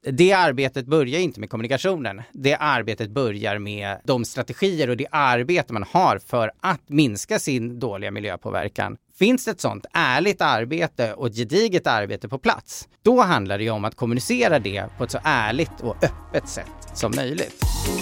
Det arbetet börjar inte med kommunikationen. Det arbetet börjar med de strategier och det arbete man har för att minska sin dåliga miljöpåverkan. Finns det ett sånt ärligt arbete och ett gediget arbete på plats, då handlar det ju om att kommunicera det på ett så ärligt och öppet sätt som möjligt.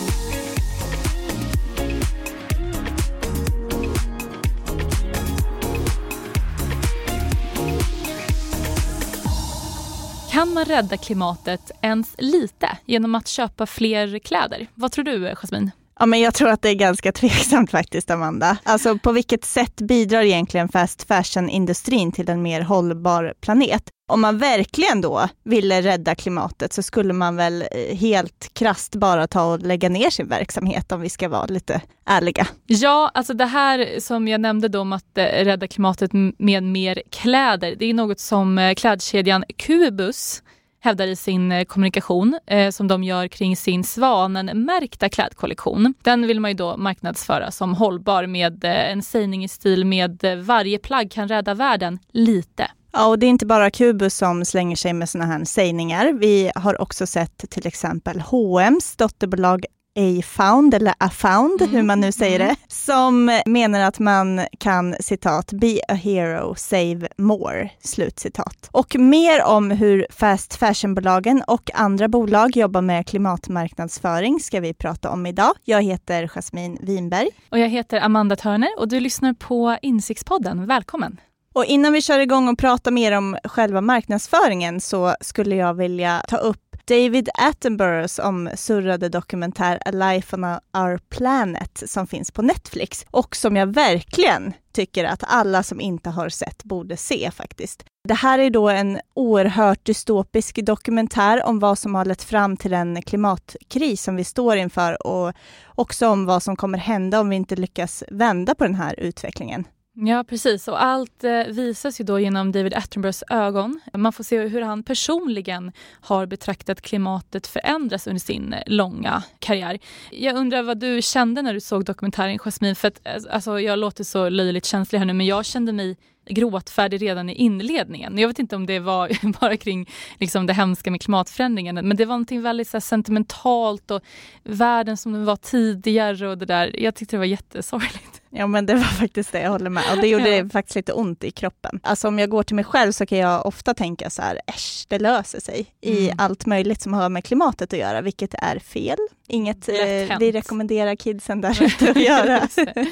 Kan man rädda klimatet ens lite genom att köpa fler kläder? Vad tror du, Jasmin? Ja, men jag tror att det är ganska tveksamt faktiskt, Amanda. Alltså på vilket sätt bidrar egentligen fast fashion-industrin till en mer hållbar planet? Om man verkligen då ville rädda klimatet så skulle man väl helt krasst bara ta och lägga ner sin verksamhet, om vi ska vara lite ärliga. Ja, alltså det här som jag nämnde då om att rädda klimatet med mer kläder, det är något som klädkedjan Kubus hävdar i sin kommunikation som de gör kring sin Svanen-märkta klädkollektion. Den vill man ju då marknadsföra som hållbar med en sägning i stil med varje plagg kan rädda världen lite. Ja, och det är inte bara Kubus som slänger sig med såna här sägningar. Vi har också sett till exempel H&M's dotterbolag A-Found eller A-Found, hur man nu säger det, som menar att man kan, citat, be a hero, save more, slutcitat. Och mer om hur fast fashionbolagen och andra bolag jobbar med klimatmarknadsföring ska vi prata om idag. Jag heter Jasmin Winberg. Och jag heter Amanda Törner och du lyssnar på Insiktspodden. Välkommen! Och innan vi kör igång och pratar mer om själva marknadsföringen så skulle jag vilja ta upp David Attenboroughs omsurrade dokumentär A Life on Our Planet som finns på Netflix och som jag verkligen tycker att alla som inte har sett borde se faktiskt. Det här är då en oerhört dystopisk dokumentär om vad som har lett fram till den klimatkris som vi står inför och också om vad som kommer hända om vi inte lyckas vända på den här utvecklingen. Ja, precis. Och allt visas ju då genom David Attenboroughs ögon. Man får se hur han personligen har betraktat klimatet förändras under sin långa karriär. Jag undrar vad du kände när du såg dokumentären, Jasmin, för att alltså, jag låter så löjligt känslig här nu, men jag kände mig gråtfärdig redan i inledningen. Jag vet inte om det var bara kring liksom, det hemska med klimatförändringen, men det var någonting väldigt så här, sentimentalt och världen som den var tidigare och det där. Jag tyckte det var jättesorgligt. Ja, men det var faktiskt det, jag håller med. Och det gjorde faktiskt lite ont i kroppen. Alltså om jag går till mig själv så kan jag ofta tänka så här, det löser sig i allt möjligt som har med klimatet att göra, vilket är fel. Inget vi rekommenderar kidsen där ute att göra.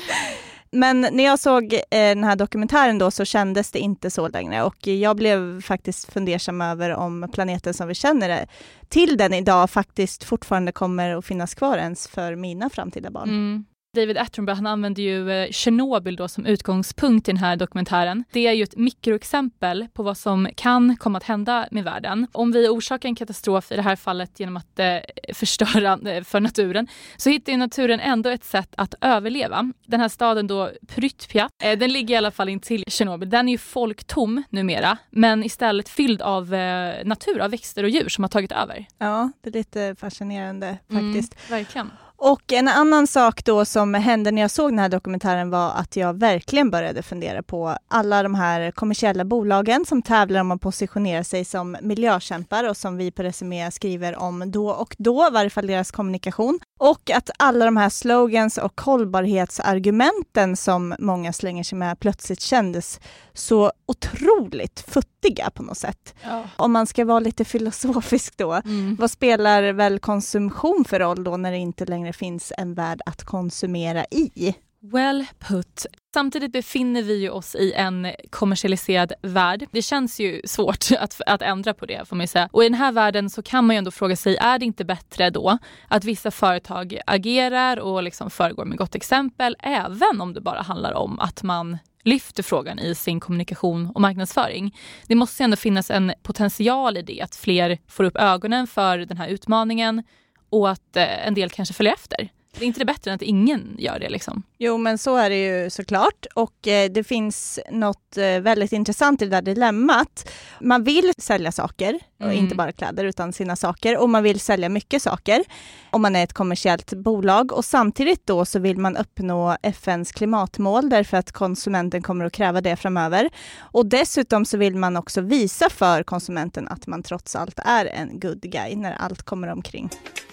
Men när jag såg den här dokumentären då så kändes det inte så längre och jag blev faktiskt fundersam över om planeten som vi känner det till den idag faktiskt fortfarande kommer att finnas kvar ens för mina framtida barn. David Attenborough, han använder ju Tjernobyl då som utgångspunkt i den här dokumentären. Det är ju ett mikroexempel på vad som kan komma att hända med världen. Om vi orsakar en katastrof i det här fallet genom att förstöra för naturen så hittar ju naturen ändå ett sätt att överleva. Den här staden då, Pripyat, den ligger i alla fall in till Tjernobyl. Den är ju folktom numera, men istället fylld av natur, av växter och djur som har tagit över. Ja, det är lite fascinerande faktiskt. Verkligen. Och en annan sak då som hände när jag såg den här dokumentären var att jag verkligen började fundera på alla de här kommersiella bolagen som tävlar om att positionera sig som miljökämpar och som vi på Resumé skriver om då och då, i varje fall deras kommunikation. Och att alla de här slogans och hållbarhetsargumenten som många slänger sig med plötsligt kändes så otroligt futtiga på något sätt. Ja. Om man ska vara lite filosofisk då, vad spelar väl konsumtion för roll då när det inte längre finns en värld att konsumera i? Well put. Samtidigt befinner vi ju oss i en kommersialiserad värld. Det känns ju svårt att ändra på det, får man ju säga. Och i den här världen så kan man ju ändå fråga sig, är det inte bättre då att vissa företag agerar och liksom föregår med gott exempel, även om det bara handlar om att man lyfter frågan i sin kommunikation och marknadsföring. Det måste ändå finnas en potential i det, att fler får upp ögonen för den här utmaningen och att en del kanske följer efter. Det är inte det bättre än att ingen gör det liksom? Jo, men så är det ju såklart. Och det finns något väldigt intressant i det där dilemmat. Man vill sälja saker, och inte bara kläder utan sina saker. Och man vill sälja mycket saker om man är ett kommersiellt bolag. Och samtidigt då så vill man uppnå FNs klimatmål därför att konsumenten kommer att kräva det framöver. Och dessutom så vill man också visa för konsumenten att man trots allt är en good guy när allt kommer omkring.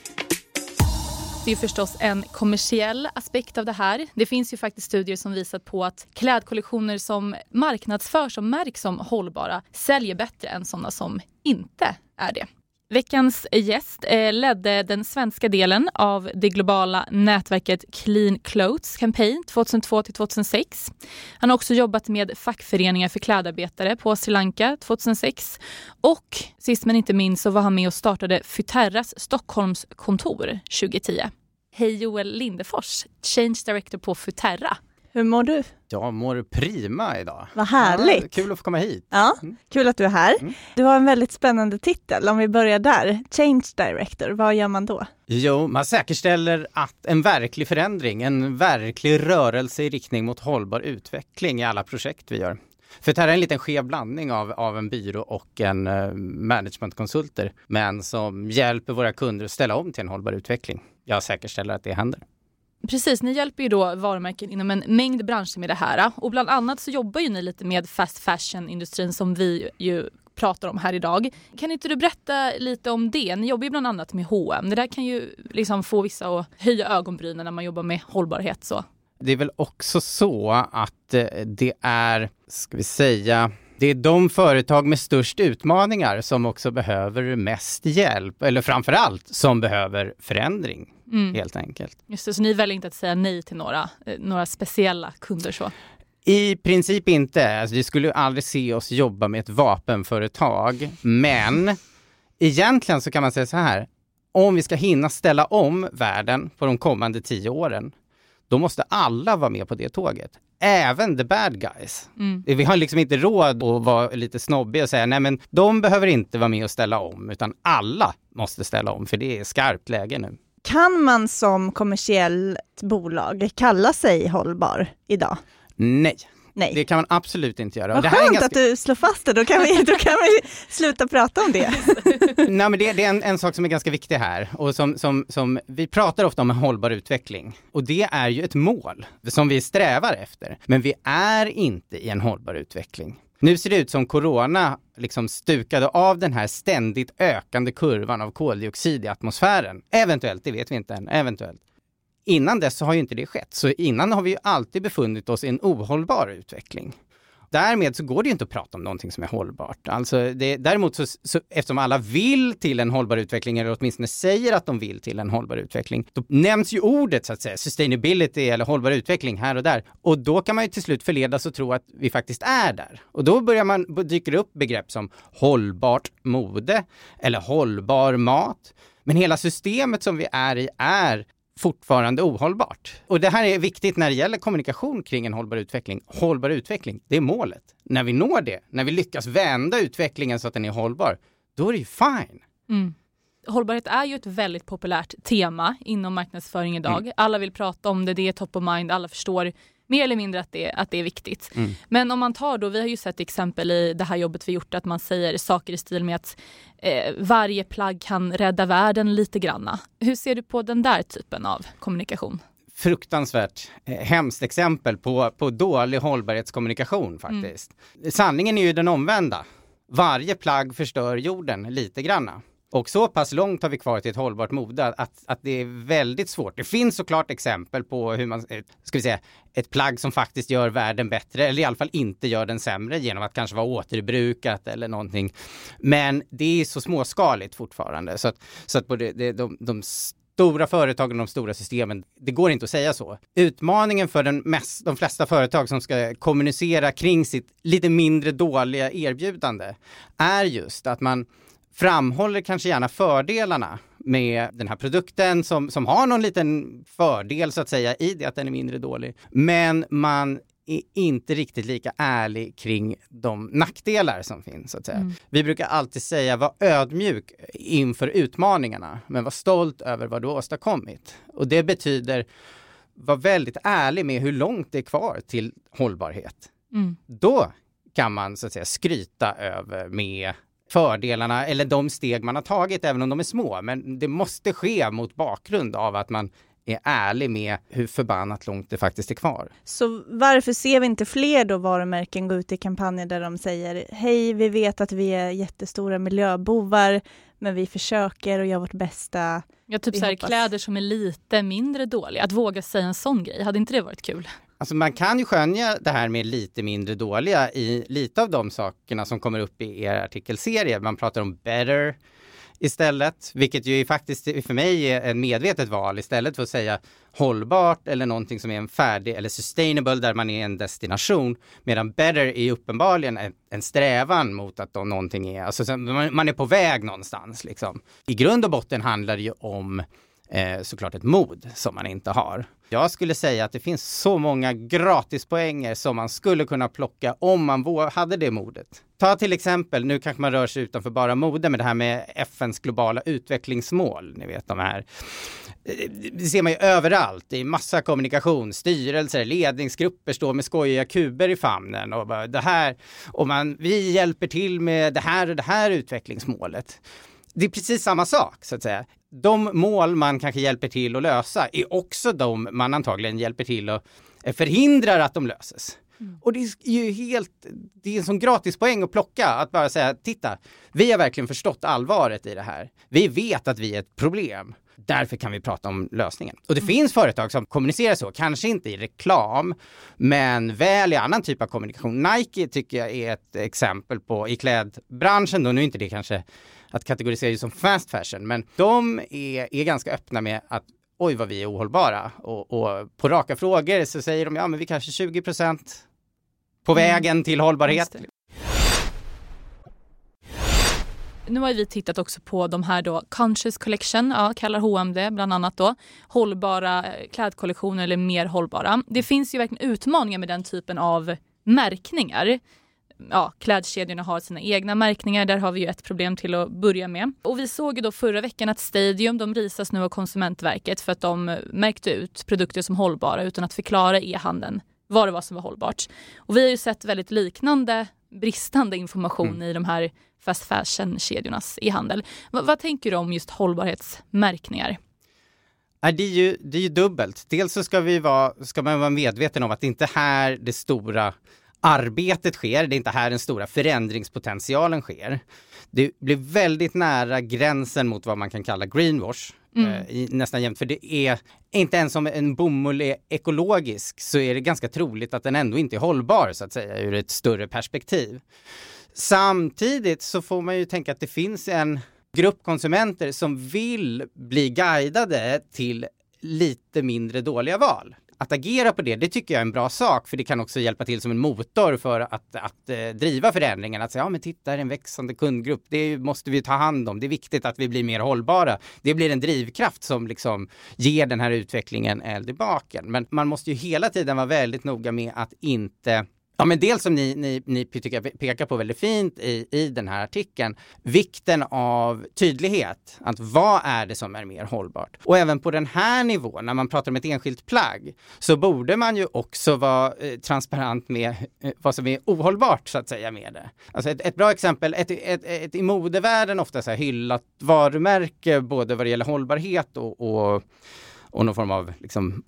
Det är förstås en kommersiell aspekt av det här. Det finns ju faktiskt studier som visar på att klädkollektioner som marknadsförs och märks som hållbara säljer bättre än sådana som inte är det. Veckans gäst ledde den svenska delen av det globala nätverket Clean Clothes Campaign 2002-2006. Han har också jobbat med fackföreningar för klädarbetare på Sri Lanka 2006. Och sist men inte minst så var han med och startade Futerras Stockholms kontor 2010. Hej Joel Lindefors, Change Director på Futerra. Hur mår du? Jag mår prima idag. Vad härligt. Ja, kul att få komma hit. Ja, kul att du är här. Du har en väldigt spännande titel. Om vi börjar där. Change Director, vad gör man då? Jo, man säkerställer att en verklig förändring, en verklig rörelse i riktning mot hållbar utveckling i alla projekt vi gör. För det här är en liten skev blandning av en byrå och en managementkonsulter, men som hjälper våra kunder att ställa om till en hållbar utveckling. Jag säkerställer att det händer. Precis, ni hjälper ju då varumärken inom en mängd branscher med det här. Och bland annat så jobbar ju ni lite med fast fashion-industrin som vi ju pratar om här idag. Kan inte du berätta lite om det? Ni jobbar ju bland annat med H&M. Det där kan ju liksom få vissa att höja ögonbrynen när man jobbar med hållbarhet så. Det är väl också så att det är, det är de företag med störst utmaningar som också behöver mest hjälp, eller framförallt som behöver förändring, helt enkelt. Just det, så ni väljer inte att säga nej till några speciella kunder så? I princip inte. Alltså, vi skulle aldrig se oss jobba med ett vapenföretag, men egentligen så kan man säga så här, om vi ska hinna ställa om världen på de kommande 10 åren, då måste alla vara med på det tåget. Även the bad guys. Vi har liksom inte råd att vara lite snobbiga och säga nej men de behöver inte vara med och ställa om, utan alla måste ställa om för det är skarpt läge nu. Kan man som kommersiellt bolag kalla sig hållbar idag? Nej. Det kan man absolut inte göra. Vad det här skönt att du slår fast det, då kan vi sluta prata om det. Nej, men det är en sak som är ganska viktig här och som vi pratar ofta om en hållbar utveckling. Och det är ju ett mål som vi strävar efter. Men vi är inte i en hållbar utveckling. Nu ser det ut som corona liksom stukade av den här ständigt ökande kurvan av koldioxid i atmosfären. Eventuellt, det vet vi inte än, eventuellt. Innan dess så har ju inte det skett. Så innan har vi ju alltid befunnit oss i en ohållbar utveckling. Därmed så går det ju inte att prata om någonting som är hållbart. Alltså däremot så eftersom alla vill till en hållbar utveckling eller åtminstone säger att de vill till en hållbar utveckling, då nämns ju ordet så att säga, sustainability eller hållbar utveckling här och där. Och då kan man ju till slut förledas och tro att vi faktiskt är där. Och då dyker det upp begrepp som hållbart mode eller hållbar mat. Men hela systemet som vi är i är fortfarande ohållbart. Och det här är viktigt när det gäller kommunikation kring en hållbar utveckling. Hållbar utveckling, det är målet. När vi når det, när vi lyckas vända utvecklingen så att den är hållbar, då är det ju fine. Hållbarhet är ju ett väldigt populärt tema inom marknadsföring idag. Alla vill prata om det, det är top of mind, alla förstår mer eller mindre att det är viktigt. Men om man tar då, vi har ju sett exempel i det här jobbet vi gjort att man säger saker i stil med att varje plagg kan rädda världen lite granna. Hur ser du på den där typen av kommunikation? Fruktansvärt hemskt exempel på dålig hållbarhetskommunikation faktiskt. Sanningen är ju den omvända. Varje plagg förstör jorden lite granna. Och så pass långt har vi kvar till ett hållbart mode att det är väldigt svårt. Det finns såklart exempel på hur man, ett plagg som faktiskt gör världen bättre eller i alla fall inte gör den sämre genom att kanske vara återbrukat eller någonting. Men det är så småskaligt fortfarande så att både de stora företagen och de stora systemen, det går inte att säga så. Utmaningen för de flesta företag som ska kommunicera kring sitt lite mindre dåliga erbjudande är just att man framhåller kanske gärna fördelarna med den här produkten som har någon liten fördel så att säga i det att den är mindre dålig. Men man är inte riktigt lika ärlig kring de nackdelar som finns, så att säga. Vi brukar alltid säga, var ödmjuk inför utmaningarna, men var stolt över vad du åstadkommit. Och det betyder, var väldigt ärlig med hur långt det är kvar till hållbarhet. Då kan man, så att säga, skryta över med fördelarna eller de steg man har tagit, även om de är små. Men det måste ske mot bakgrund av att man är ärlig med hur förbannat långt det faktiskt är kvar. Så varför ser vi inte fler då varumärken gå ut i kampanjer där de säger hej, vi vet att vi är jättestora miljöbovar, men vi försöker och gör vårt bästa. Ja, typ så här, kläder som är lite mindre dåliga. Att våga säga en sån grej, hade inte det varit kul? Alltså man kan ju skönja det här med lite mindre dåliga i lite av de sakerna som kommer upp i er artikelserie. Man pratar om better istället, vilket ju faktiskt för mig är en medvetet val istället för att säga hållbart eller någonting som är en färdig eller sustainable där man är en destination, medan better är uppenbarligen en strävan mot att någonting är, alltså man är på väg någonstans liksom. I grund och botten handlar det ju om såklart ett mod som man inte har. Jag skulle säga att det finns så många gratispoänger som man skulle kunna plocka om man hade det modet. Ta till exempel, nu kanske man rör sig utanför bara mode, med det här med FNs globala utvecklingsmål. Ni vet de här. Det ser man ju överallt. I massa kommunikation, styrelser, ledningsgrupper står med skojiga kuber i famnen. Och bara, det här, och vi hjälper till med det här och det här utvecklingsmålet. Det är precis samma sak, så att säga. De mål man kanske hjälper till att lösa är också de man antagligen hjälper till att förhindra att de löses. Och det är ju det är en sån gratispoäng att plocka, att bara säga, titta, vi har verkligen förstått allvaret i det här. Vi vet att vi är ett problem. Därför kan vi prata om lösningen. Och det finns företag som kommunicerar så, kanske inte i reklam, men väl i annan typ av kommunikation. Nike tycker jag är ett exempel på i klädbranschen, då nu är inte det kanske att kategorisera som fast fashion, men de är ganska öppna med att oj vad vi är ohållbara. Och på raka frågor så säger de, ja men vi kanske 20% på vägen till hållbarhet. Nu har vi tittat också på de här då Conscious Collection, kallar H&M det bland annat då, hållbara klädkollektioner eller mer hållbara. Det finns ju verkligen utmaningar med den typen av märkningar. Ja, klädkedjorna har sina egna märkningar, där har vi ju ett problem till att börja med. Och vi såg ju då förra veckan att Stadium, de risas nu av Konsumentverket för att de märkte ut produkter som hållbara utan att förklara e-handeln vad det var som var hållbart. Och vi har ju sett väldigt liknande bristande information i de här fast fashion-kedjornas e-handel. Vad tänker du om just hållbarhetsmärkningar? Det är ju dubbelt. Dels så ska man vara medveten om att det inte är här det stora arbetet sker. Det är inte här den stora förändringspotentialen sker. Det blir väldigt nära gränsen mot vad man kan kalla greenwash. Nästan jämt. För det är inte ens om en bomull är ekologisk, så är det ganska troligt att den ändå inte är hållbar, så att säga, ur ett större perspektiv. Samtidigt så får man ju tänka att det finns en grupp konsumenter som vill bli guidade till lite mindre dåliga val. Att agera på det tycker jag är en bra sak, för det kan också hjälpa till som en motor för att driva förändringen. Att säga, ja men titta, är en växande kundgrupp, det måste vi ta hand om. Det är viktigt att vi blir mer hållbara. Det blir en drivkraft som liksom ger den här utvecklingen eld i baken. Men man måste ju hela tiden vara väldigt noga med att inte... Ja, men dels som ni pekar på väldigt fint i den här artikeln, vikten av tydlighet. Att vad är det som är mer hållbart? Och även på den här nivån, när man pratar om ett enskilt plagg, så borde man ju också vara transparent med vad som är ohållbart, så att säga, med det. Alltså ett bra exempel, ett i modevärlden ofta så här hyllat varumärke, både vad det gäller hållbarhet och någon form av liksom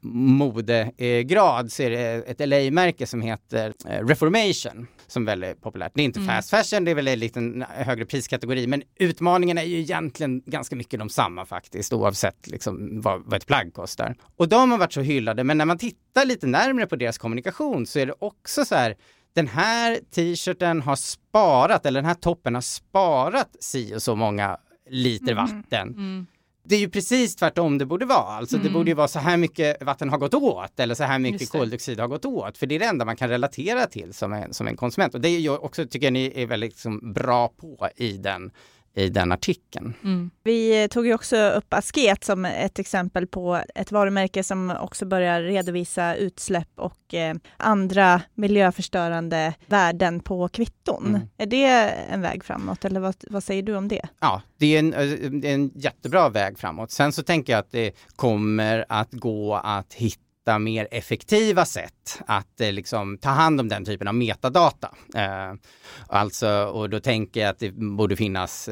modegrad, så är det ett LA-märke som heter Reformation, som är väldigt populärt. Det är inte fast fashion, det är väl en liten högre priskategori, men utmaningarna är ju egentligen ganska mycket de samma faktiskt, oavsett liksom vad ett plagg kostar. Och de har varit så hyllade, men när man tittar lite närmare på deras kommunikation så är det också så här, den här t-shirten har sparat, eller den här toppen har sparat si och så många liter vatten. Det är ju precis tvärtom det borde vara. Alltså det borde ju vara så här mycket vatten har gått åt, eller så här mycket koldioxid har gått åt. För det är det enda man kan relatera till som en konsument. Och det är ju också, tycker jag, ni är väldigt liksom bra på i den i den artikeln. Vi tog ju också upp Asket som ett exempel på ett varumärke som också börjar redovisa utsläpp och andra miljöförstörande värden på kvitton. Är det en väg framåt eller vad säger du om det? Ja, det är en jättebra väg framåt. Sen så tänker jag att det kommer att gå att hitta mer effektiva sätt att liksom ta hand om den typen av metadata. Och då tänker jag att det borde finnas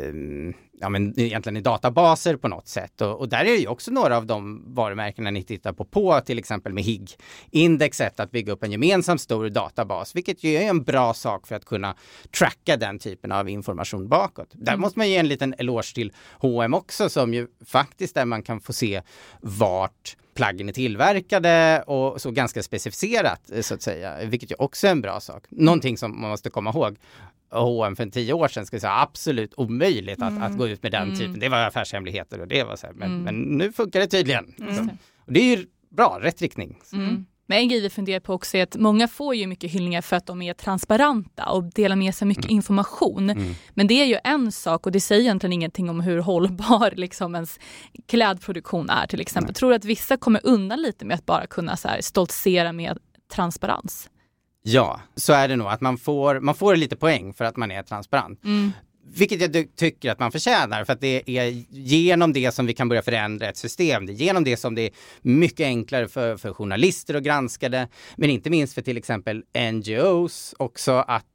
egentligen i databaser på något sätt. Och där är det ju också några av de varumärkena ni tittar på till exempel med HIG-indexet, att bygga upp en gemensam stor databas, vilket ju är en bra sak för att kunna tracka den typen av information bakåt. Där måste man ge en liten eloge till H&M också, som ju faktiskt där man kan få se vart plaggen är tillverkade och så ganska specificerat så att säga, vilket ju också är en bra sak. Någonting som man måste komma ihåg. H&M för 10 år sedan skulle säga absolut omöjligt att gå ut med den typen. Det var affärshemligheter och det var så här, men nu funkar det tydligen. Och det är ju bra, rätt riktning. Men en grej vi funderar på också är att många får ju mycket hyllningar för att de är transparenta och delar med sig mycket information. Men det är ju en sak och det säger egentligen ingenting om hur hållbar liksom ens klädproduktion är till exempel. Tror du att vissa kommer undan lite med att bara kunna så här stoltsera med transparens? Ja, så är det nog att man får lite poäng för att man är transparent. Vilket jag tycker att man förtjänar, för att det är genom det som vi kan börja förändra ett system. Det är genom det som det är mycket enklare för journalister att granska det, men inte minst för till exempel NGOs också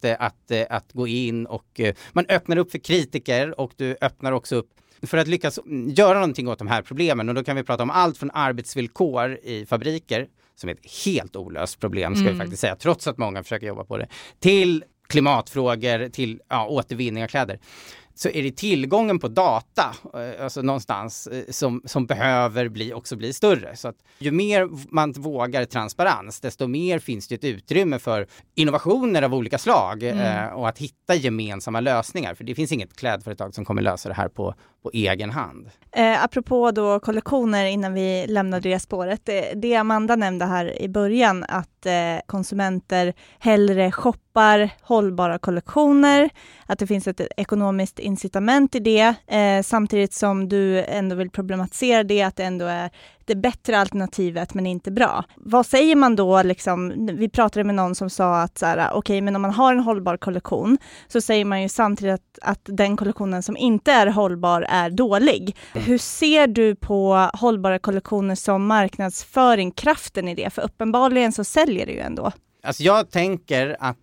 att gå in och man öppnar upp för kritiker och du öppnar också upp för att lyckas göra någonting åt de här problemen. Och då kan vi prata om allt från arbetsvillkor i fabriker, som är ett helt olöst problem ska vi faktiskt säga, trots att många försöker jobba på det, till klimatfrågor, till återvinning av kläder. Så är det tillgången på data alltså någonstans som behöver bli större. Så att ju mer man vågar transparens, desto mer finns det ett utrymme för innovationer av olika slag och att hitta gemensamma lösningar. För det finns inget klädföretag som kommer lösa det här på egen hand. Apropå då kollektioner innan vi lämnade det spåret. Det Amanda nämnde här i början, att konsumenter hellre shoppar hållbara kollektioner, att det finns ett ekonomiskt incitament i det, samtidigt som du ändå vill problematisera det, att det ändå är det bättre alternativet men inte bra. Vad säger man då liksom? Vi pratade med någon som sa att så här, okej, men om man har en hållbar kollektion så säger man ju samtidigt att den kollektionen som inte är hållbar är dålig. Hur ser du på hållbara kollektioner som marknadsföring, kraften i det? För uppenbarligen så säljer det ju ändå. Alltså jag tänker att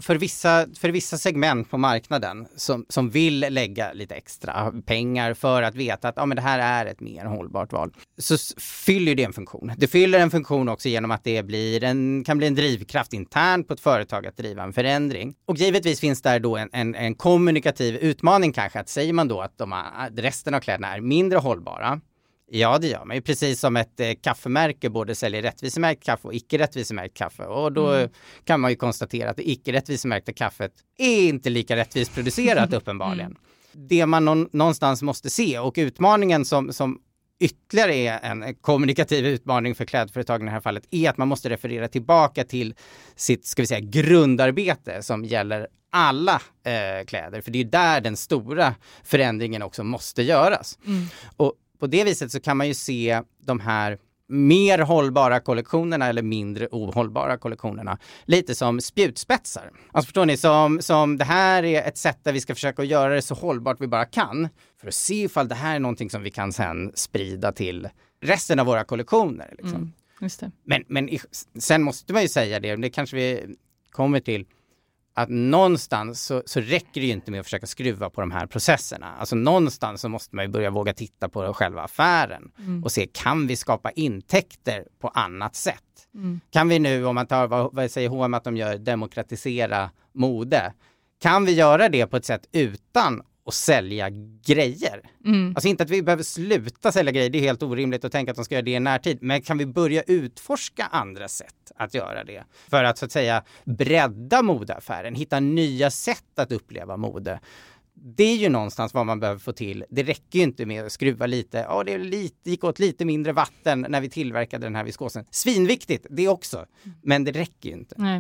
för vissa segment på marknaden som vill lägga lite extra pengar för att veta att men det här är ett mer hållbart val, så fyller det en funktion. Det fyller en funktion också genom att det kan bli en drivkraft internt på ett företag att driva en förändring. Och givetvis finns där då en kommunikativ utmaning kanske, att säger man då att resten av kläderna är mindre hållbara. Ja, det gör man ju. Precis som ett kaffemärke både säljer rättvisemärkt kaffe och icke-rättvisemärkt kaffe. Och då kan man ju konstatera att det icke-rättvisemärkta kaffet är inte lika rättvist producerat uppenbarligen. Det man någonstans måste se, och utmaningen som ytterligare är en kommunikativ utmaning för klädföretagen i det här fallet, är att man måste referera tillbaka till sitt, ska vi säga, grundarbete som gäller alla kläder. För det är där den stora förändringen också måste göras. Och på det viset så kan man ju se de här mer hållbara kollektionerna eller mindre ohållbara kollektionerna lite som spjutspetsar. Alltså förstår ni, som det här är ett sätt där vi ska försöka göra det så hållbart vi bara kan, för att se ifall det här är någonting som vi kan sen sprida till resten av våra kollektioner. Liksom. Just det. Men sen måste man ju säga det kanske vi kommer till, att någonstans så räcker det ju inte med att försöka skruva på de här processerna. Alltså någonstans så måste man ju börja våga titta på själva affären och se, kan vi skapa intäkter på annat sätt? Kan vi nu, om man tar, vad säger H&M att de gör, demokratisera mode, kan vi göra det på ett sätt utan att sälja grejer? Alltså inte att vi behöver sluta sälja grejer, det är helt orimligt att tänka att de ska göra det i närtid, men kan vi börja utforska andra sätt att göra det? För att så att säga bredda modeaffären, hitta nya sätt att uppleva mode. Det är ju någonstans vad man behöver få till. Det räcker ju inte med att skruva lite. Det gick åt lite mindre vatten när vi tillverkade den här viskosen. Svinviktigt, det också. Men det räcker ju inte. Nej.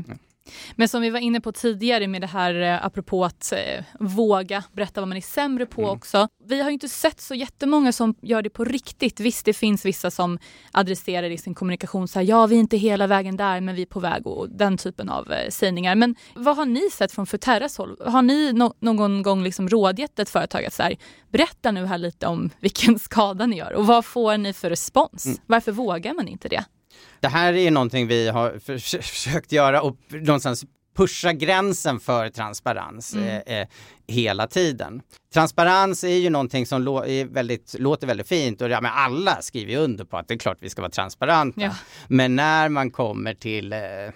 Men som vi var inne på tidigare med det här apropå att våga berätta vad man är sämre på också. Vi har ju inte sett så jättemånga som gör det på riktigt. Visst, det finns vissa som adresserar i sin kommunikation så här, ja vi är inte hela vägen där men vi är på väg och den typen av sägningar. Men vad har ni sett från Futerras håll? Har ni någon gång liksom rådgett ett företag att så här, berätta nu här lite om vilken skada ni gör och vad får ni för respons? Varför vågar man inte det? Det här är någonting vi har försökt göra och någonstans pusha gränsen för transparens hela tiden. Transparens är ju någonting som låter väldigt fint och men alla skriver ju under på att det är klart vi ska vara transparenta. Ja. Men när man kommer till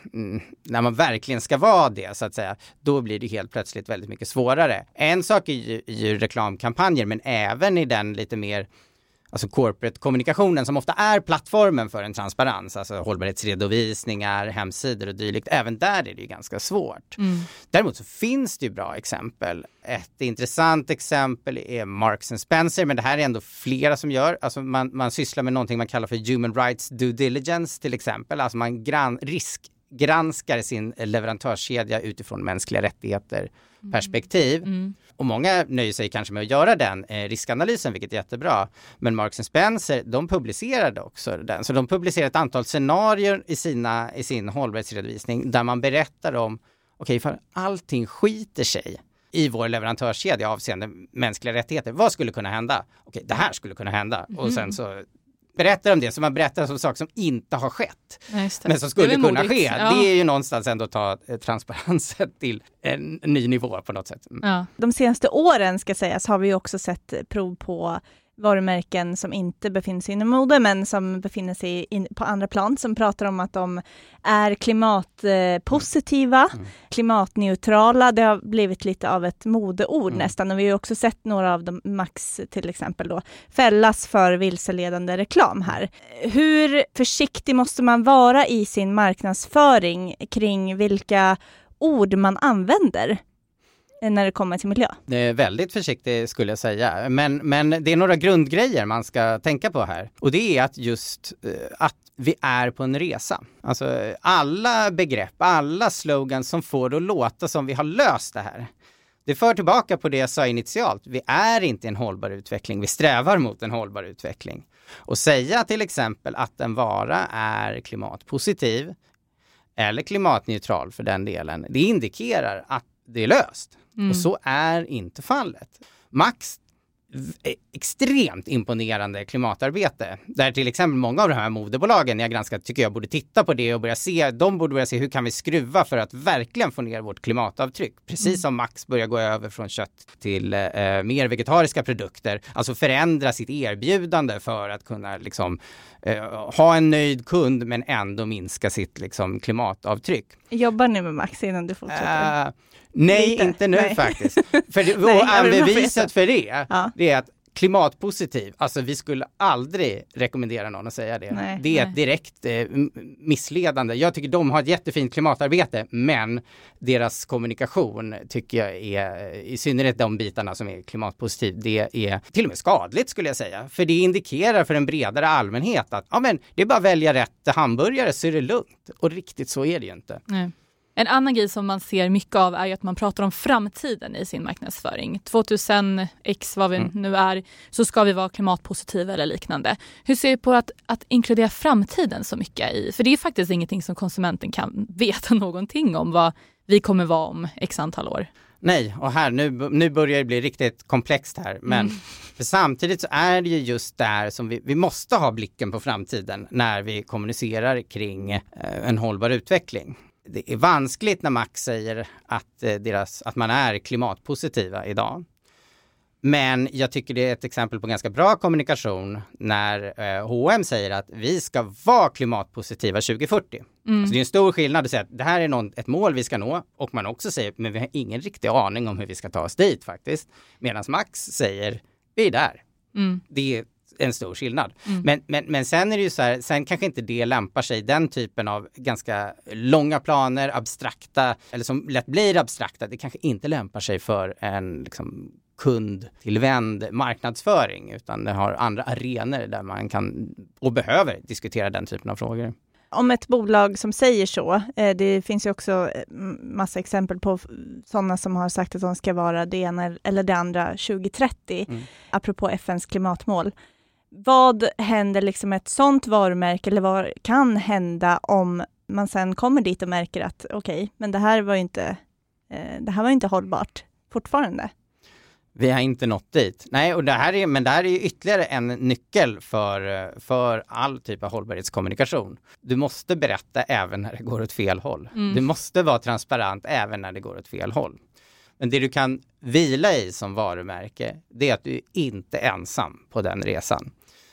när man verkligen ska vara det så att säga, då blir det helt plötsligt väldigt mycket svårare. En sak är ju reklamkampanjer men även i den lite mer alltså corporate-kommunikationen som ofta är plattformen för en transparens, alltså hållbarhetsredovisningar, hemsidor och dylikt. Även där är det ju ganska svårt. Däremot så finns det ju bra exempel. Ett intressant exempel är Marks & Spencer, men det här är ändå flera som gör. Alltså man sysslar med någonting man kallar för human rights due diligence till exempel. Alltså man riskgranskar sin leverantörskedja utifrån mänskliga rättigheter perspektiv. Och många nöjer sig kanske med att göra den riskanalysen, vilket är jättebra. Men Marks & Spencer, de publicerade också den. Så de publicerade ett antal scenarier i sin hållbarhetsredovisning där man berättar om, ifall allting skiter sig i vår leverantörskedja avseende mänskliga rättigheter, vad skulle kunna hända? Det här skulle kunna hända. Och sen så berättar om det som man berättar om saker som inte har skett. Men som skulle kunna ske. Ja. Det är ju någonstans ändå att ta transparensen till en ny nivå på något sätt. Ja. De senaste åren ska sägas har vi också sett prov på varumärken som inte befinner sig inom mode men som befinner sig på andra plan som pratar om att de är klimatpositiva, klimatneutrala. Det har blivit lite av ett modeord nästan och vi har också sett några av dem, Max till exempel då, fällas för vilseledande reklam här. Hur försiktig måste man vara i sin marknadsföring kring vilka ord man använder när det kommer till miljö? Det är väldigt försiktigt skulle jag säga. Men det är några grundgrejer man ska tänka på här. Och det är att just att vi är på en resa. Alltså alla begrepp, alla slogans som får det att låta som vi har löst det här. Det för tillbaka på det jag sa initialt. Vi är inte en hållbar utveckling. Vi strävar mot en hållbar utveckling. Och säga till exempel att en vara är klimatpositiv eller klimatneutral för den delen. Det indikerar att det är löst. Och så är inte fallet. Max extremt imponerande klimatarbete. Där till exempel många av de här modebolagen jag granskat tycker jag borde titta på det och de borde börja se hur kan vi skruva för att verkligen få ner vårt klimatavtryck. Precis som Max börjar gå över från kött till mer vegetariska produkter. Alltså förändra sitt erbjudande för att kunna liksom ha en nöjd kund men ändå minska sitt liksom klimatavtryck. Jobbar ni med Max innan du fortsätter? Nej, inte nu faktiskt. Beviset för det är att klimatpositiv, alltså vi skulle aldrig rekommendera någon att säga det. Det är ett direkt missledande. Jag tycker de har ett jättefint klimatarbete, men deras kommunikation tycker jag är, i synnerhet de bitarna som är klimatpositiv, det är till och med skadligt skulle jag säga. För det indikerar för en bredare allmänhet att det är bara att välja rätt hamburgare så är det lugnt. Och riktigt så är det ju inte. Nej. En annan grej som man ser mycket av är ju att man pratar om framtiden i sin marknadsföring. 2000x vad vi nu är, så ska vi vara klimatpositiva eller liknande. Hur ser du på att inkludera framtiden så mycket i? För det är faktiskt ingenting som konsumenten kan veta någonting om vad vi kommer vara om x antal år. Nej, och här nu börjar det bli riktigt komplext här. Men för samtidigt så är det ju just där som vi måste ha blicken på framtiden när vi kommunicerar kring en hållbar utveckling. Det är vanskligt när Max säger att man är klimatpositiva idag. Men jag tycker det är ett exempel på ganska bra kommunikation när H&M säger att vi ska vara klimatpositiva 2040. Så det är en stor skillnad att säga att det här är ett mål vi ska nå. Och man också säger men vi har ingen riktig aning om hur vi ska ta oss dit faktiskt. Medan Max säger vi är där. Det är en stor skillnad. Men sen är det ju så här, sen kanske inte det lämpar sig, den typen av ganska långa planer, abstrakta, eller som lätt blir abstrakta, det kanske inte lämpar sig för en liksom kundtillvänd marknadsföring, utan det har andra arenor där man kan och behöver diskutera den typen av frågor. Om ett bolag som säger så, det finns ju också massa exempel på sådana som har sagt att de ska vara det ena eller det andra 2030, apropå FNs klimatmål. Vad händer liksom ett sådant varumärke, eller vad kan hända om man sen kommer dit och märker att okej, men det här var inte hållbart fortfarande? Vi har inte nått dit. Nej, och det här är ytterligare en nyckel för all typ av hållbarhetskommunikation. Du måste berätta även när det går åt fel håll. Du måste vara transparent även när det går åt fel håll. Men det du kan vila i som varumärke, det är att du inte är ensam på den resan.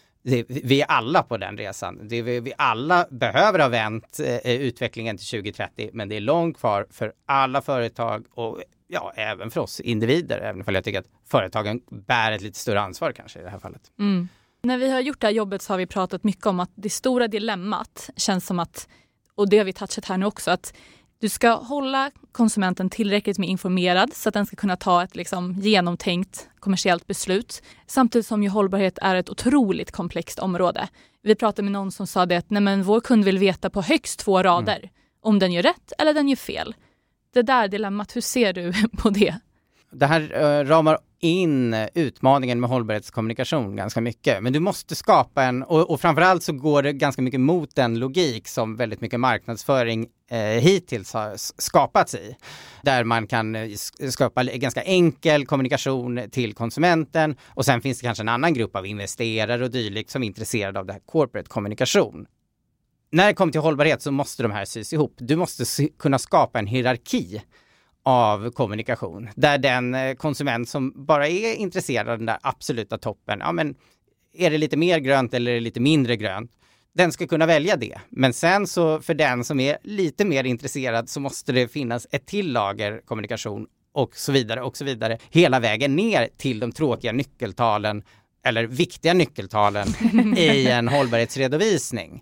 Vi är alla på den resan. Vi alla behöver ha vänt utvecklingen till 2030, men det är långt kvar för alla företag och även för oss individer, även om jag tycker att företagen bär ett lite större ansvar kanske i det här fallet. När vi har gjort det här jobbet så har vi pratat mycket om att det stora dilemmat känns som att, och det har vi touchat här nu också, att du ska hålla konsumenten tillräckligt med informerad så att den ska kunna ta ett genomtänkt kommersiellt beslut. Samtidigt som ju hållbarhet är ett otroligt komplext område. Vi pratade med någon som sa det att vår kund vill veta på högst 2 rader om den gör rätt eller den gör fel. Det där dilemmat, hur ser du på det? Det här ramar in utmaningen med hållbarhetskommunikation ganska mycket. Men du måste skapa och framförallt så går det ganska mycket mot den logik som väldigt mycket marknadsföring hittills har skapats i. Där man kan skapa ganska enkel kommunikation till konsumenten, och sen finns det kanske en annan grupp av investerare och dylikt som är intresserade av det här corporate kommunikation. När det kommer till hållbarhet så måste de här sys ihop. Du måste kunna skapa en hierarki av kommunikation. Där den konsument som bara är intresserad av den där absoluta toppen, är det lite mer grönt eller är det lite mindre grönt? Den ska kunna välja det. Men sen så för den som är lite mer intresserad så måste det finnas ett till lager kommunikation och så vidare. Hela vägen ner till de tråkiga nyckeltalen eller viktiga nyckeltalen i en hållbarhetsredovisning.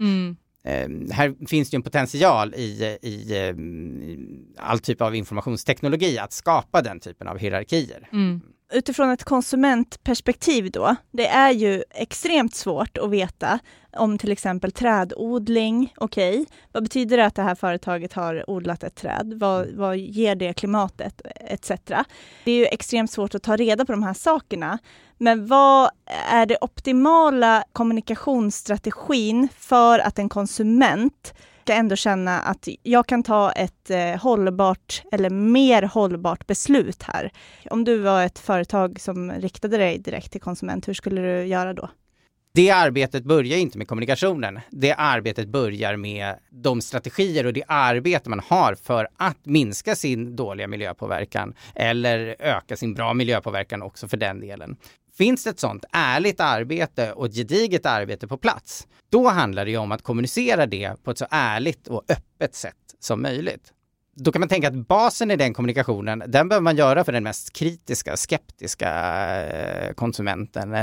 Här finns det ju en potential i all typ av informationsteknologi att skapa den typen av hierarkier. Utifrån ett konsumentperspektiv då, det är ju extremt svårt att veta om till exempel trädodling, vad betyder det att det här företaget har odlat ett träd? Vad ger det klimatet etc. Det är ju extremt svårt att ta reda på de här sakerna. Men vad är det optimala kommunikationsstrategin för att en konsument ska ändå känna att jag kan ta ett hållbart eller mer hållbart beslut här? Om du var ett företag som riktade dig direkt till konsument, hur skulle du göra då? Det arbetet börjar inte med kommunikationen. Det arbetet börjar med de strategier och det arbete man har för att minska sin dåliga miljöpåverkan eller öka sin bra miljöpåverkan också för den delen. Finns det ett sånt ärligt arbete och ett gediget arbete på plats, då handlar det ju om att kommunicera det på ett så ärligt och öppet sätt som möjligt. Då kan man tänka att basen i den kommunikationen, den behöver man göra för den mest kritiska, skeptiska konsumenten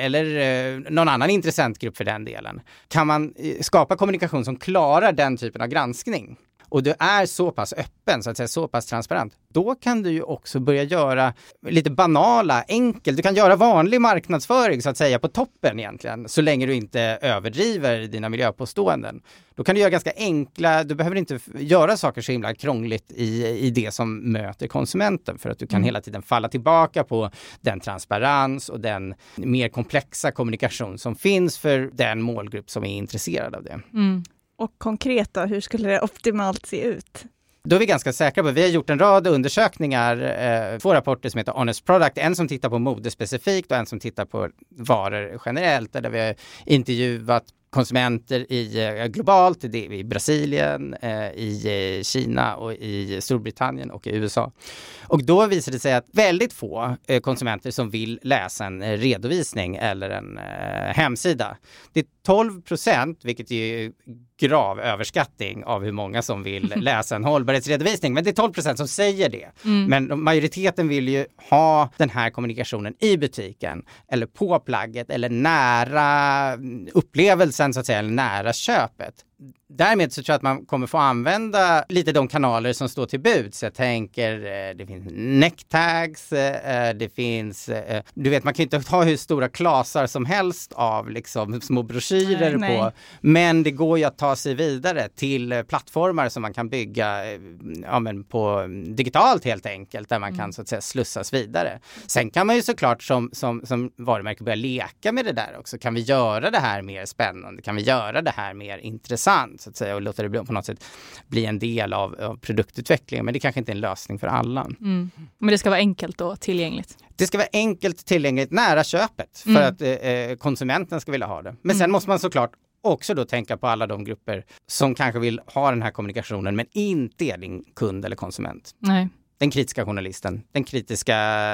eller någon annan intressentgrupp för den delen. Kan man skapa kommunikation som klarar den typen av granskning och du är så pass öppen, så att säga, så pass transparent, då kan du ju också börja göra lite banala, enkelt. Du kan göra vanlig marknadsföring så att säga på toppen egentligen, så länge du inte överdriver dina miljöpåståenden. Då kan du göra ganska enkla, du behöver inte göra saker så himla krångligt i det som möter konsumenten, för att du kan hela tiden falla tillbaka på den transparens och den mer komplexa kommunikation som finns för den målgrupp som är intresserad av det. Och konkret då, hur skulle det optimalt se ut? Då är vi ganska säkra på, vi har gjort en rad undersökningar, 2 rapporter som heter Honest Product, en som tittar på mode specifikt och en som tittar på varor generellt, där vi har intervjuat konsumenter globalt, i Brasilien, i Kina och i Storbritannien och i USA. Och då visar det sig att väldigt få konsumenter som vill läsa en redovisning eller en hemsida. Det är 12%, vilket är grav överskattning av hur många som vill läsa en hållbarhetsredovisning. Men det är 12% som säger det. Men majoriteten vill ju ha den här kommunikationen i butiken eller på plagget eller nära upplevelsen så att säga, eller nära köpet. Därmed så tror jag att man kommer få använda lite de kanaler som står till buds. Jag tänker, det finns necktags, det finns, du vet man kan inte ha hur stora klasar som helst av liksom små broschyrer på. Men det går ju att ta sig vidare till plattformar som man kan bygga på digitalt helt enkelt, där man kan så att säga slussas vidare. Sen kan man ju såklart som varumärke börja leka med det där också. Kan vi göra det här mer spännande? Kan vi göra det här mer intressant så att säga, och låta det på något sätt bli en del av produktutvecklingen? Men det kanske inte är en lösning för alla. Men det ska vara enkelt och tillgängligt. Det ska vara enkelt, tillgängligt, nära köpet för att konsumenten ska vilja ha det. Men sen måste man såklart också då tänka på alla de grupper som kanske vill ha den här kommunikationen men inte är din kund eller konsument. Nej. Den kritiska journalisten, den kritiska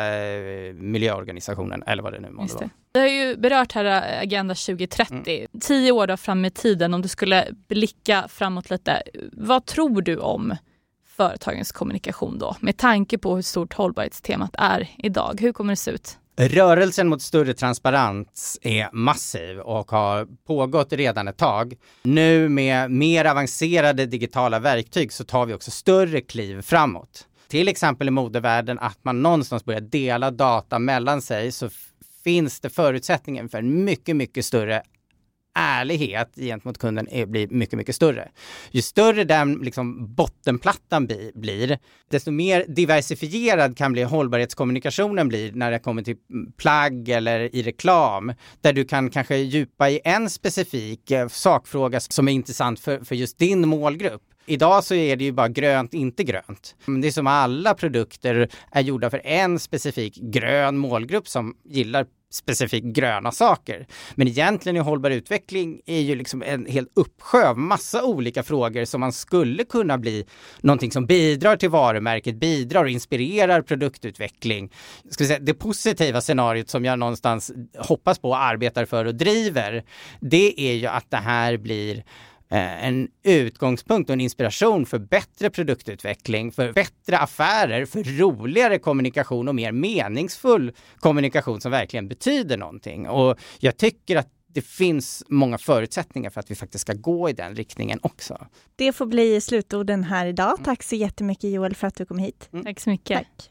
miljöorganisationen eller vad det nu måste vara. Vi har ju berört här Agenda 2030. 10 år då fram i tiden, om du skulle blicka framåt lite. Vad tror du om företagens kommunikation då? Med tanke på hur stort hållbarhetstemat är idag. Hur kommer det se ut? Rörelsen mot större transparens är massiv och har pågått redan ett tag. Nu med mer avancerade digitala verktyg så tar vi också större kliv framåt. Till exempel i modevärlden att man någonstans börjar dela data mellan sig, så finns det förutsättningen för en mycket, mycket större ärlighet gentemot kunden blir mycket, mycket större. Ju större den liksom bottenplattan blir, desto mer diversifierad kan bli hållbarhetskommunikationen blir när det kommer till plagg eller i reklam. Där du kan kanske djupa i en specifik sakfråga som är intressant för just din målgrupp. Idag så är det ju bara grönt, inte grönt. Det är som alla produkter är gjorda för en specifik grön målgrupp som gillar specifikt gröna saker. Men egentligen i hållbar utveckling är ju liksom en helt uppsjö av massa olika frågor som man skulle kunna bli någonting som bidrar till varumärket, bidrar och inspirerar produktutveckling. Ska vi säga, det positiva scenariot som jag någonstans hoppas på, arbetar för och driver, det är ju att det här blir en utgångspunkt och en inspiration för bättre produktutveckling, för bättre affärer, för roligare kommunikation och mer meningsfull kommunikation som verkligen betyder någonting. Och jag tycker att det finns många förutsättningar för att vi faktiskt ska gå i den riktningen också. Det får bli slutorden här idag. Tack så jättemycket Joel för att du kom hit. Tack så mycket. Tack.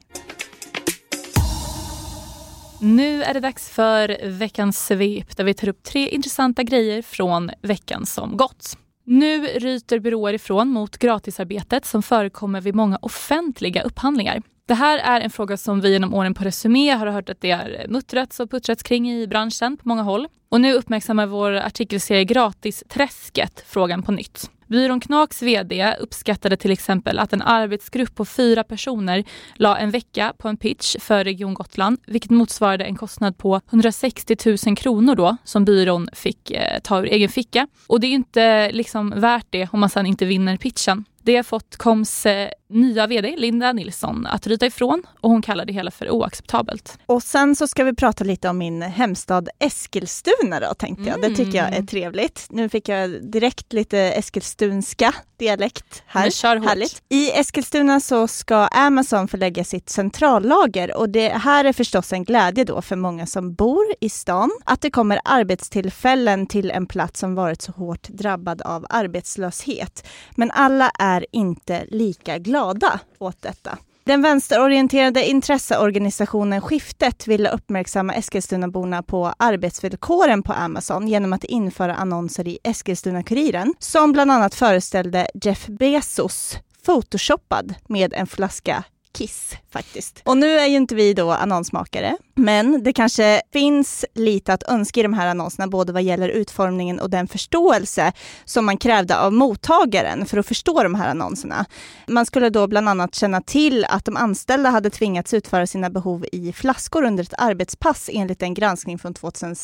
Nu är det dags för veckans svep där vi tar upp 3 intressanta grejer från veckan som gått. Nu ryter byråer ifrån mot gratisarbetet som förekommer vid många offentliga upphandlingar. Det här är en fråga som vi genom åren på Resumé har hört att det är muttrats och puttrats kring i branschen på många håll. Och nu uppmärksammar vår artikelserie Gratisträsket frågan på nytt. Byrån Knaks vd uppskattade till exempel att en arbetsgrupp på 4 personer la en vecka på en pitch för Region Gotland, vilket motsvarade en kostnad på 160 000 kronor då, som byrån fick ta ur egen ficka. Och det är ju inte liksom värt det om man sedan inte vinner pitchen. Det har fått KOMs nya vd Linda Nilsson att ryta ifrån, och hon kallar det hela för oacceptabelt. Och sen så ska vi prata lite om min hemstad Eskilstuna då, tänkte jag. Det tycker jag är trevligt. Nu fick jag direkt lite eskilstunska dialekt här. Härligt. I Eskilstuna så ska Amazon förlägga sitt centrallager, och det här är förstås en glädje då för många som bor i stan, att det kommer arbetstillfällen till en plats som varit så hårt drabbad av arbetslöshet. Men alla är inte lika glada åt detta. Den vänsterorienterade intresseorganisationen Skiftet ville uppmärksamma Eskilstunaborna på arbetsvillkoren på Amazon genom att införa annonser i Eskilstuna-Kuriren som bland annat föreställde Jeff Bezos photoshoppad med en flaska Kiss faktiskt. Och nu är ju inte vi då annonsmakare, men det kanske finns lite att önska i de här annonserna, både vad gäller utformningen och den förståelse som man krävde av mottagaren för att förstå de här annonserna. Man skulle då bland annat känna till att de anställda hade tvingats utföra sina behov i flaskor under ett arbetspass enligt en granskning från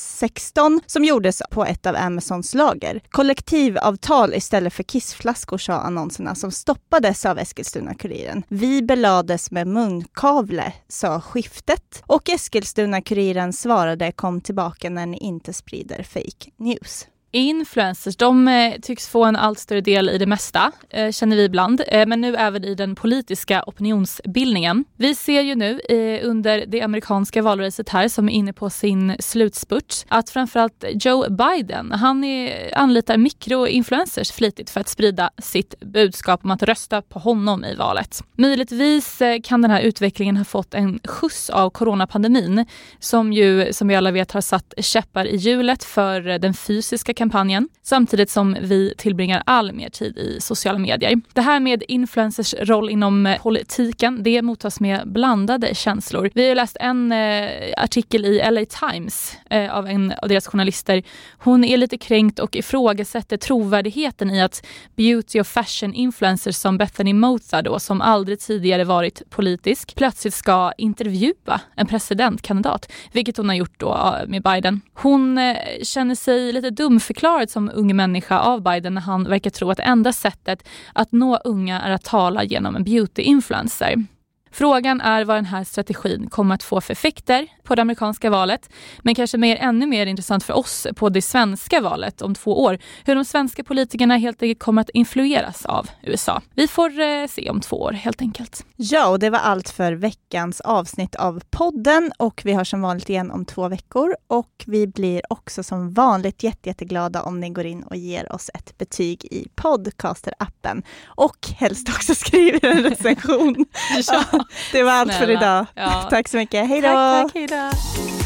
2016 som gjordes på ett av Amazons lager. Kollektivavtal istället för kissflaskor, sa annonserna som stoppades av Eskilstuna-Kuriren. Vi belades med munkavle, sa Skiftet, och Eskilstuna-Kuriren svarade: kom tillbaka när ni inte sprider fake news. Influencers, de tycks få en allt större del i det mesta, känner vi ibland, men nu även i den politiska opinionsbildningen. Vi ser ju nu under det amerikanska valracet här som är inne på sin slutspurt att framförallt Joe Biden, han anlitar mikroinfluencers flitigt för att sprida sitt budskap om att rösta på honom i valet. Möjligtvis kan den här utvecklingen ha fått en skjuts av coronapandemin som ju, som vi alla vet, har satt käppar i hjulet för den fysiska kampanjen, samtidigt som vi tillbringar all mer tid i sociala medier. Det här med influencers roll inom politiken, det mottas med blandade känslor. Vi har läst en artikel i LA Times av en av deras journalister. Hon är lite kränkt och ifrågasätter trovärdigheten i att beauty och fashion influencers som Bethany Mota då, som aldrig tidigare varit politisk, plötsligt ska intervjua en presidentkandidat, vilket hon har gjort då med Biden. Hon känner sig lite dumförklarad som ung människa av Biden när han verkar tro att det enda sättet att nå unga är att tala genom en beauty-influencer. Frågan är vad den här strategin kommer att få för effekter på det amerikanska valet, men kanske ännu mer intressant för oss på det svenska valet om 2 år, hur de svenska politikerna helt enkelt kommer att influeras av USA. Vi får se om 2 år helt enkelt. Ja, och det var allt för veckans avsnitt av podden, och vi har som vanligt igen om 2 veckor, och vi blir också som vanligt jätteglada om ni går in och ger oss ett betyg i Podcaster-appen och helst också skriver en recension. Ja. Det var allt för idag. Ja. Tack så mycket. Hej då! Tack, hej då!